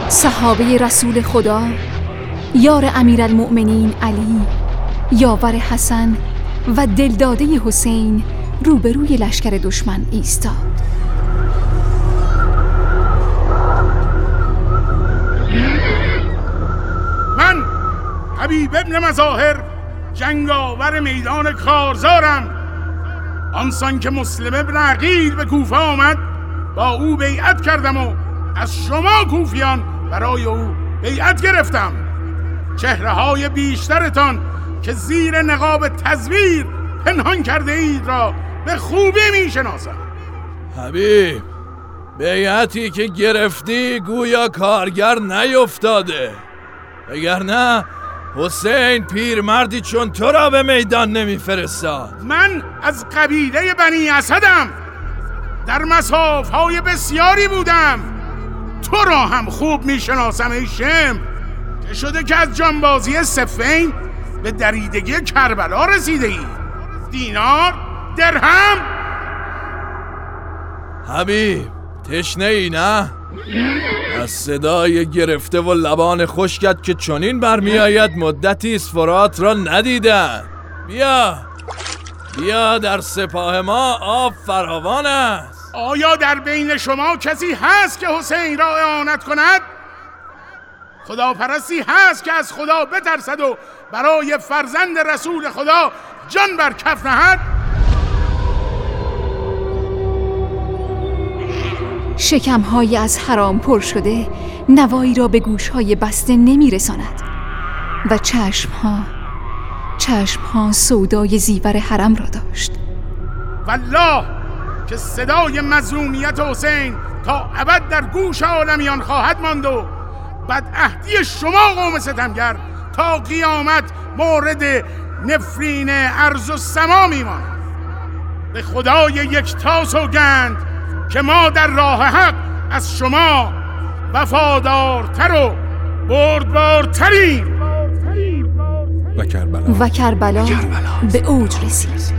صحابه رسول خدا، یار امیرالمؤمنین علی، یاور حسن و دلداده حسین روبروی لشکر دشمن ایستاد. من حبیب ابن مظاهر جنگاور میدان کارزارم. آنسان که مسلم ابن عقیل به کوفه آمد با او بیعت کردم و از شما کوفیان برای او بیعت گرفتم. چهره های بیشترتان که زیر نقاب تزویر پنهان کرده اید را به خوبی می شناسم. حبیب، بیعتی که گرفتی گویا کارگر نیفتاده، وگرنه حسین پیرمردی چون تو را به میدان نمیفرستاد. من از قبیله بنی اسدم، در مسافهای بسیاری بودم. تو را هم خوب میشناسم ای شم، که شده که از جانبازی صفین به دریدگی کربلا رسیده ای. دینار، درهم. حبیب، تشنه ای نه؟ از صدای گرفته و لبان خشکت که چنین برمی آید مدتی است فرات را ندیدن. بیا در سپاه ما آب فراوان است. آیا در بین شما کسی هست که حسین را اعانت کند؟ خداپرستی هست که از خدا بترسد و برای فرزند رسول خدا جان بر کف نهد؟ شکم‌های از حرام پر شده نوایی را به گوش‌های بسته نمی‌رساند و چشم‌ها سودای زیور حرم را داشت. والله که صدای مظلومیت حسین تا ابد در گوش عالمیان خواهد ماند و بدعهدی شما قوم ستمگر تا قیامت مورد نفرین ارض و سما میماند. به خدای یکتا سوگند که ما در راه حق از شما وفادارتر و بردبارتریم. و کربلا به اوج رسید.